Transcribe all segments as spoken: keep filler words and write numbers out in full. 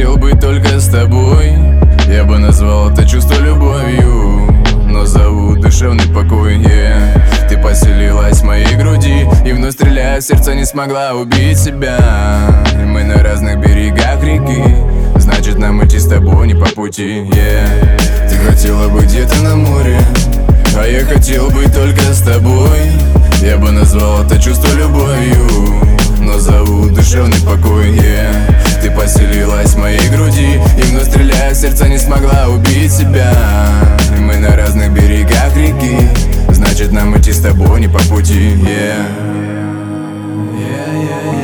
хотел быть только с тобой. Я бы назвал это чувство любовью, но зову душевный покой, yeah. Ты поселилась в моей груди и вновь, стреляя в сердце, не смогла убить себя. И мы на разных берегах реки, значит нам идти с тобой не по пути, yeah. Ты хотела быть где-то на море, а я хотел быть только с тобой. Я бы назвал это чувство любовью, но зову душевный покой, yeah. Ты поселилась в моей груди и вновь, стреляя в сердце, не смогла убить себя. И мы на разных берегах реки, значит нам идти с тобой не по пути, yeah. Yeah, yeah,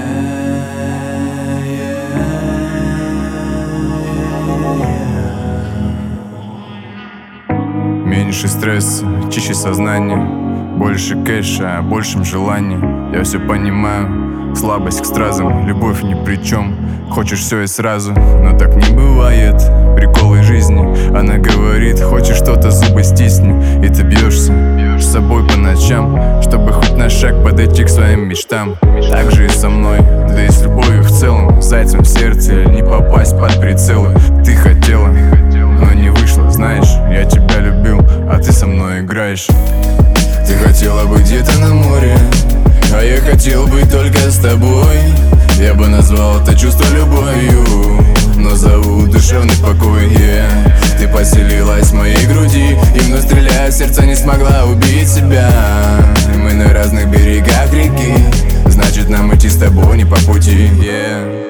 yeah. Меньше стресса, чище сознание, больше кэша, о большем желании. Я все понимаю, слабость к стразам, любовь ни при чем. Хочешь все и сразу, но так не бывает. Приколы жизни, она говорит: хочешь что-то, зубы стисни. И ты бьешься с собой по ночам, чтобы хоть на шаг подойти к своим мечтам. Так же и со мной, да и с любовью в целом. Зайцем в сердце, не попасть под прицелы. Ты хотела, но не вышло, знаешь. Я тебя любил, а ты со мной играешь. Ты хотела быть где-то на море, а я хотел быть только с тобой. Я бы назвал это чувство любовью, но зову душевный покой, yeah. Ты поселилась в моей груди и вновь, стреляя в сердце, не смогла убить себя. И мы на разных берегах реки, значит нам идти с тобой не по пути, yeah.